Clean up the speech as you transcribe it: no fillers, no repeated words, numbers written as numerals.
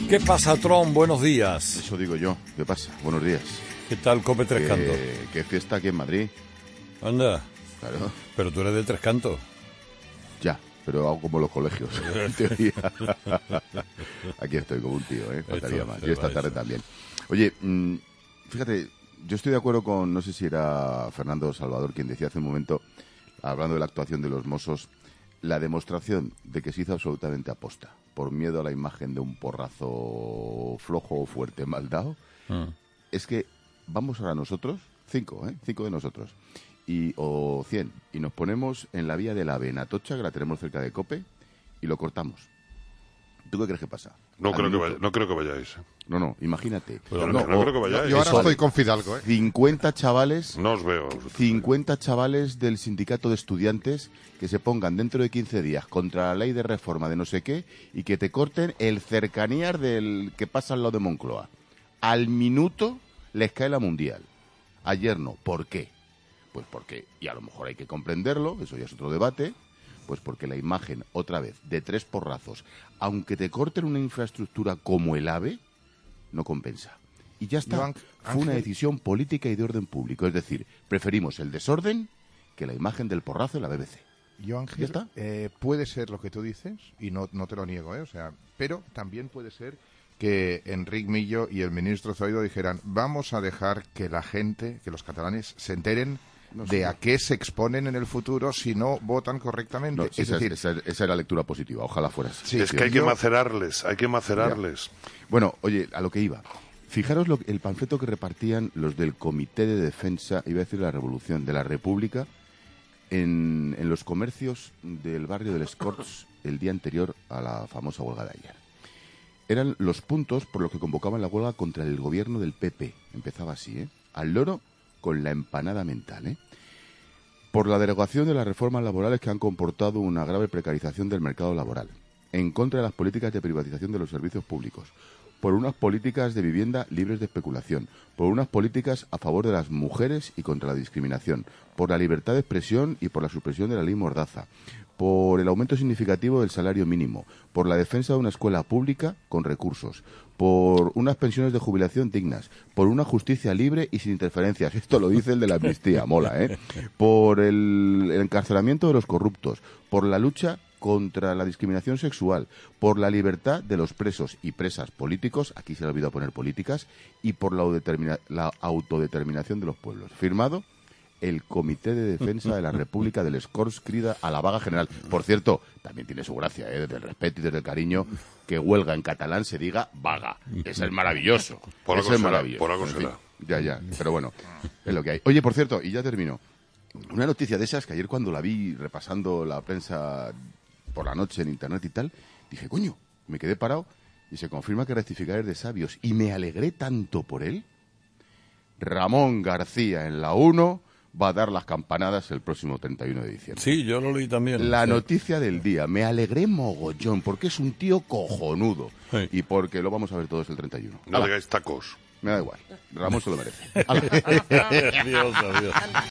¿Qué pasa, Tron? Buenos días. Eso digo yo. ¿Qué pasa? Buenos días. ¿Qué tal, Cope Tres Cantos? ¿Qué fiesta aquí en Madrid? Anda. Claro. Pero tú eres de Tres Cantos. Ya, pero hago como los colegios, en teoría. Aquí estoy como un tío, faltaría más. Y esta tarde también. Oye, fíjate, yo estoy de acuerdo con, no sé si era Fernando Salvador quien decía hace un momento, hablando de la actuación de los Mossos, la demostración de que se hizo absolutamente aposta, por miedo a la imagen de un porrazo flojo o fuerte mal dado, es que vamos ahora nosotros, 5 de nosotros, o 100, y nos ponemos en la vía de la ave en Atocha, que la tenemos cerca de Cope, y lo cortamos. ¿Tú qué crees que pasa? No creo que vayáis. No, imagínate. No creo que vayáis. Yo ahora estoy con Fidalgo, 50 chavales... No os veo. 50 chavales del sindicato de estudiantes que se pongan dentro de 15 días contra la ley de reforma de no sé qué y que te corten el cercanías del que pasa al lado de Moncloa. Al minuto les cae la mundial. Ayer no. ¿Por qué? Pues porque, y a lo mejor hay que comprenderlo, eso ya es otro debate, pues porque la imagen, otra vez, de 3 porrazos, aunque te corten una infraestructura como el AVE, no compensa. Y ya está. Fue una decisión política y de orden público. Es decir, preferimos el desorden que la imagen del porrazo en la BBC. Yo, Ángel, ¿Ya está? puede ser lo que tú dices, y no te lo niego, o sea, pero también puede ser que Enric Millo y el ministro Zoido dijeran, vamos a dejar que la gente, que los catalanes se enteren de a qué se exponen en el futuro si no votan correctamente. No, esa es la lectura positiva, ojalá fuera así. Sí, es que hay que macerarles. Bueno, oye, a lo que iba. Fijaros el panfleto que repartían los del Comité de Defensa, iba a decir la Revolución, de la República, en los comercios del barrio del Escorts el día anterior a la famosa huelga de ayer. Eran los puntos por los que convocaban la huelga contra el gobierno del PP. Empezaba así, al loro con la empanada mental, por la derogación de las reformas laborales que han comportado una grave precarización del mercado laboral, en contra de las políticas de privatización de los servicios públicos, por unas políticas de vivienda libres de especulación, por unas políticas a favor de las mujeres y contra la discriminación, por la libertad de expresión y por la supresión de la ley Mordaza, por el aumento significativo del salario mínimo, por la defensa de una escuela pública con recursos, por unas pensiones de jubilación dignas, por una justicia libre y sin interferencias. Esto lo dice el de la amnistía, mola, por el encarcelamiento de los corruptos, por la lucha contra la discriminación sexual, por la libertad de los presos y presas políticos, aquí se le ha olvidado poner políticas, y por la autodeterminación de los pueblos. Firmado el Comité de Defensa de la República del Escorts crida a la vaga general. Por cierto, también tiene su gracia, desde el respeto y desde el cariño, que huelga en catalán se diga vaga. Eso es maravilloso. Por algo En fin, será. Ya, pero bueno, es lo que hay. Oye, por cierto, y ya termino. Una noticia de esas que ayer cuando la vi repasando la prensa por la noche en internet y tal, dije, coño, me quedé parado y se confirma que rectificar es de sabios. Y me alegré tanto por él. Ramón García en la 1 va a dar las campanadas el próximo 31 de diciembre. Sí, yo lo leí también. La noticia del día. Me alegré mogollón porque es un tío cojonudo. Sí. Y porque lo vamos a ver todos el 31. No digáis tacos. Me da igual. Ramón se lo merece. Adiós.